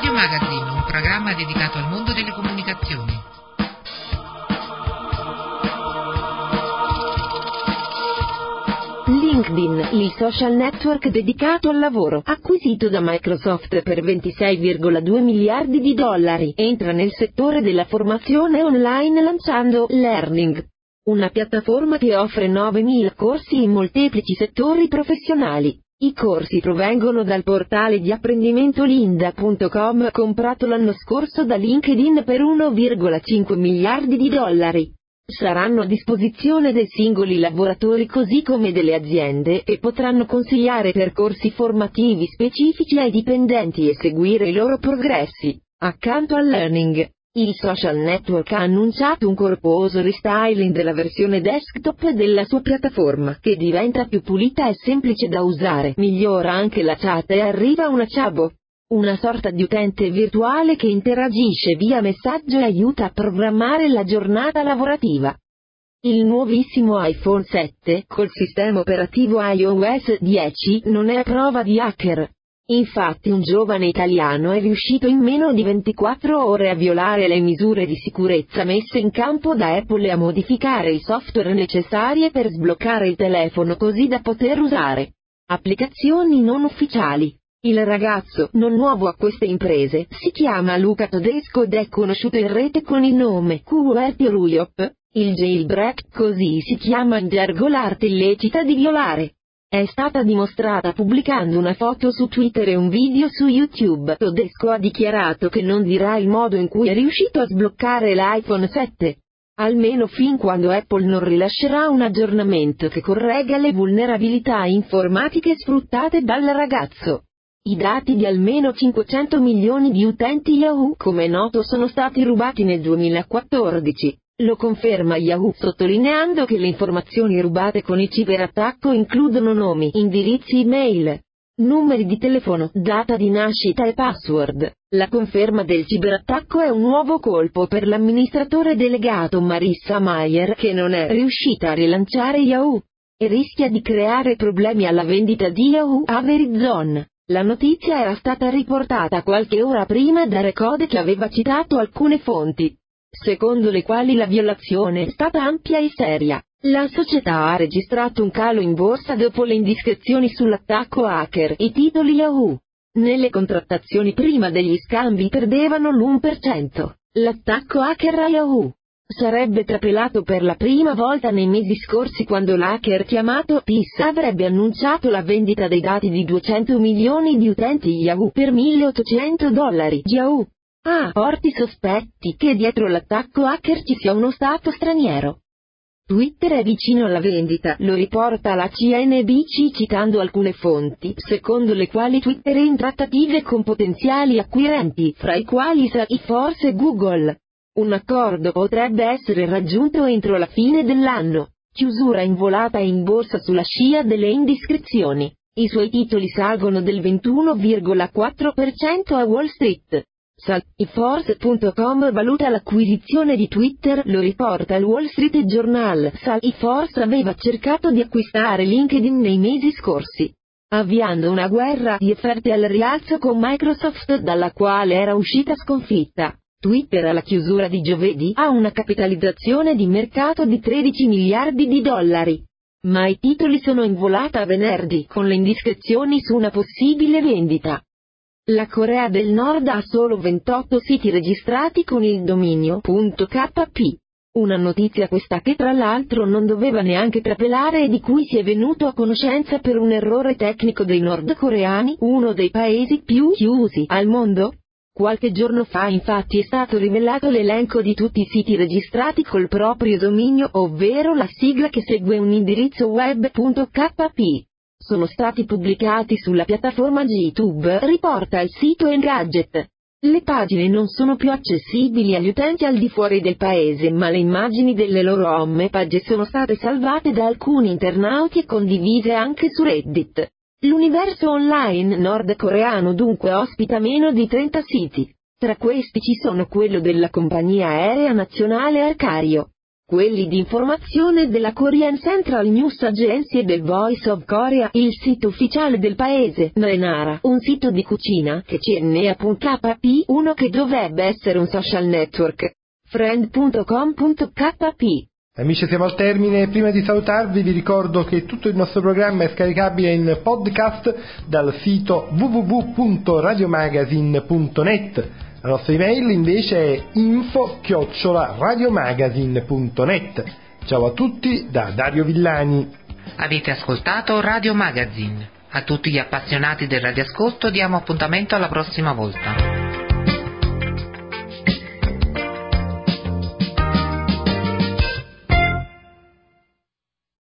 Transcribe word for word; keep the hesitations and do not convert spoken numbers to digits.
Radio Magazine, un programma dedicato al mondo delle comunicazioni. LinkedIn, il social network dedicato al lavoro, acquisito da Microsoft per ventisei virgola due miliardi di dollari, entra nel settore della formazione online lanciando Learning, una piattaforma che offre novemila corsi in molteplici settori professionali. I corsi provengono dal portale di apprendimento lynda punto com, comprato l'anno scorso da LinkedIn per uno virgola cinque miliardi di dollari. Saranno a disposizione dei singoli lavoratori così come delle aziende e potranno consigliare percorsi formativi specifici ai dipendenti e seguire i loro progressi. Accanto al Learning, il social network ha annunciato un corposo restyling della versione desktop della sua piattaforma, che diventa più pulita e semplice da usare. Migliora anche la chat e arriva una Chabo, una sorta di utente virtuale che interagisce via messaggio e aiuta a programmare la giornata lavorativa. Il nuovissimo iPhone sette, col sistema operativo iOS dieci, non è a prova di hacker. Infatti un giovane italiano è riuscito in meno di ventiquattro ore a violare le misure di sicurezza messe in campo da Apple e a modificare i software necessari per sbloccare il telefono così da poter usare applicazioni non ufficiali. Il ragazzo, non nuovo a queste imprese, si chiama Luca Todesco ed è conosciuto in rete con il nome Q W P Ruyop. Il jailbreak, così si chiama in gergo l'arte illecita di violare, è stata dimostrata pubblicando una foto su Twitter e un video su YouTube. Todesco ha dichiarato che non dirà il modo in cui è riuscito a sbloccare l'iPhone sette, almeno fin quando Apple non rilascerà un aggiornamento che corregga le vulnerabilità informatiche sfruttate dal ragazzo. I dati di almeno cinquecento milioni di utenti Yahoo, come è noto, sono stati rubati nel duemilaquattordici. Lo conferma Yahoo, sottolineando che le informazioni rubate con il ciberattacco includono nomi, indirizzi email, numeri di telefono, data di nascita e password. La conferma del ciberattacco è un nuovo colpo per l'amministratore delegato Marissa Mayer, che non è riuscita a rilanciare Yahoo e rischia di creare problemi alla vendita di Yahoo a Verizon. La notizia era stata riportata qualche ora prima da Recode, che aveva citato alcune fonti secondo le quali la violazione è stata ampia e seria. La società ha registrato un calo in borsa dopo le indiscrezioni sull'attacco hacker. I titoli Yahoo nelle contrattazioni prima degli scambi perdevano l'uno per cento. L'attacco hacker a Yahoo sarebbe trapelato per la prima volta nei mesi scorsi, quando l'hacker chiamato Piss avrebbe annunciato la vendita dei dati di duecento milioni di utenti Yahoo per milleottocento dollari. Yahoo ha forti sospetti che dietro l'attacco hacker ci sia uno stato straniero. Twitter è vicino alla vendita, lo riporta la C N B C citando alcune fonti, secondo le quali Twitter è in trattative con potenziali acquirenti, fra i quali Salesforce e Google. Un accordo potrebbe essere raggiunto entro la fine dell'anno. Chiusura in volata in borsa sulla scia delle indiscrezioni. I suoi titoli salgono del ventuno virgola quattro per cento a Wall Street. Salesforce punto com valuta l'acquisizione di Twitter, lo riporta il Wall Street Journal. Salesforce aveva cercato di acquistare LinkedIn nei mesi scorsi, avviando una guerra di offerte al rialzo con Microsoft, dalla quale era uscita sconfitta. Twitter alla chiusura di giovedì ha una capitalizzazione di mercato di tredici miliardi di dollari. Ma i titoli sono in volata venerdì, con le indiscrezioni su una possibile vendita. La Corea del Nord ha solo ventotto siti registrati con il dominio .kp. Una notizia questa che tra l'altro non doveva neanche trapelare e di cui si è venuto a conoscenza per un errore tecnico dei nordcoreani, uno dei paesi più chiusi al mondo. Qualche giorno fa infatti è stato rivelato l'elenco di tutti i siti registrati col proprio dominio, ovvero la sigla che segue un indirizzo web.kp. Sono stati pubblicati sulla piattaforma GitHub, riporta il sito Engadget. Le pagine non sono più accessibili agli utenti al di fuori del paese, ma le immagini delle loro home page sono state salvate da alcuni internauti e condivise anche su Reddit. L'universo online nordcoreano dunque ospita meno di trenta siti. Tra questi ci sono quello della compagnia aerea nazionale Arcario, quelli di informazione della Korean Central News Agency e del Voice of Korea, il sito ufficiale del paese, Naenara, un sito di cucina, che C N A punto K P, uno che dovrebbe essere un social network, friend punto com punto K P. Amici, siamo al termine. Prima di salutarvi vi ricordo che tutto il nostro programma è scaricabile in podcast dal sito w w w punto radiomagazine punto net. La nostra email invece è info chiocciola radiomagazine punto net. Ciao a tutti da Dario Villani. Avete ascoltato Radio Magazine. A tutti gli appassionati del radioascolto diamo appuntamento alla prossima volta.